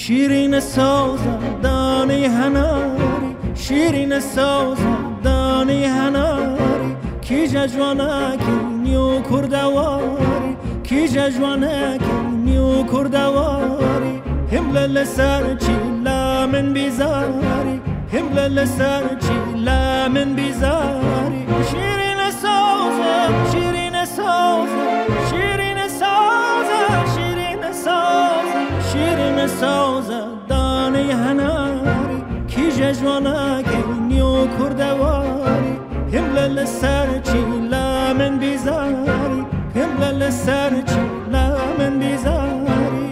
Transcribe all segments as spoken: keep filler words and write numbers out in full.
شیرین سازم دانه هناری، شیرین سازم دانه هناری، کی جوانکی نیو کردواری، کی جوانکی نیو کردواری، همله لسر چیلا من بیزاری، همله لسر چیلا من بیزاری. شیرین سازم شیرین سازم شیرین سازم شیرین سازم شیرین سازم دانه هناری، کی جوانکی نیو کردواری، همله لسر چیلا من بیزاری، همله لسر چیلا من بیزاری.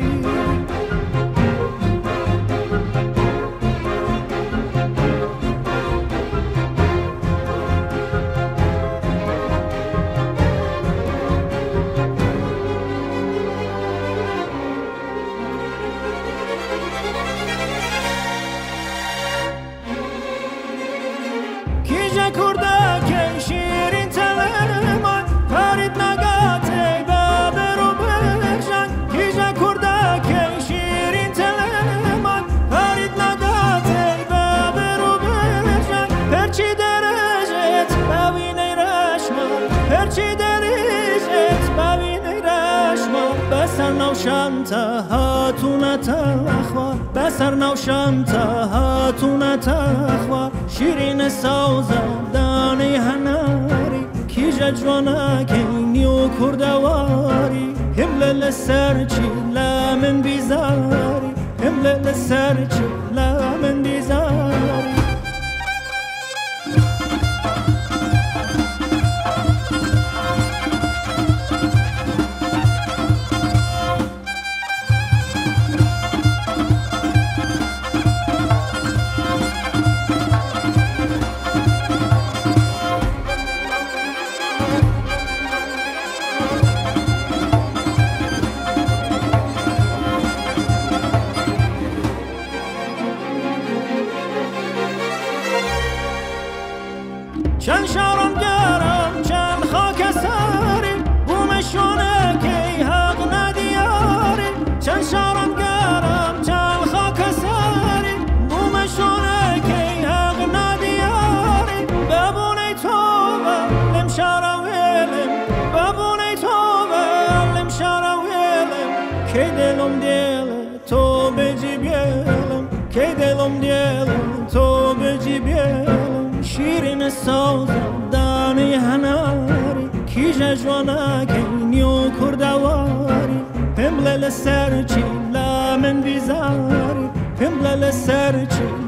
کیجا کرده که شیرین تلمان پرید نگاته بابر و برجان، کیجا کرده که شیرین تلمان پرید نگاته بابر و برجان، پرچی درجت ببینی رشمان، پرچی درجت ببینی رشمان، بسر نوشم تا هاتون تخوا، بسر نوشم تا هاتون تخوا. شیرین سازم دانه هناری، کی جوانکی نیو کردواری، همله لسر چیلا من بیزاری، همله لسر چیلا من بیزاری. چند شارم گرم چند خاک ساری، بومشونه که حق ندیاری، چند شارم گرم چند خاک ساری، بومشونه که حق ندیاری. ببونی تو لم شارا ویلم، ببونی تو لم شارا ویلم، که دلم دل تو بجی بیلم، که دلم دل تو بجی بیلم. شیرین سازم دانه هناری، کی جوانکی نیو کردواری، همله لسر چیلا من بیزاری، همله لسر چیلا